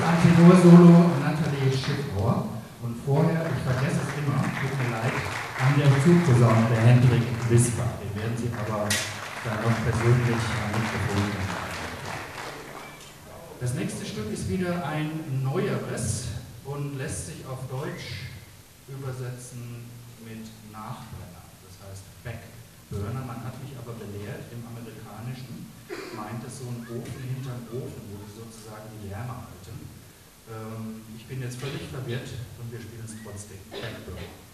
ein Tenorsolo Nathalie Schiffauer. Und vorher, ich vergesse es immer, tut mir leid, an der Zugposaune der Hendrik Wisper. Den werden Sie aber dann noch persönlich am Mikrofon hören. Das nächste Stück ist wieder ein neueres und lässt sich auf Deutsch übersetzen mit Nachbrenner, das heißt Backburner. Man hat mich aber belehrt, im Amerikanischen meint es so ein Ofen hinterm Ofen, wo die sozusagen die Wärme halten. Ich bin jetzt völlig verwirrt und wir spielen es trotzdem. Backburner.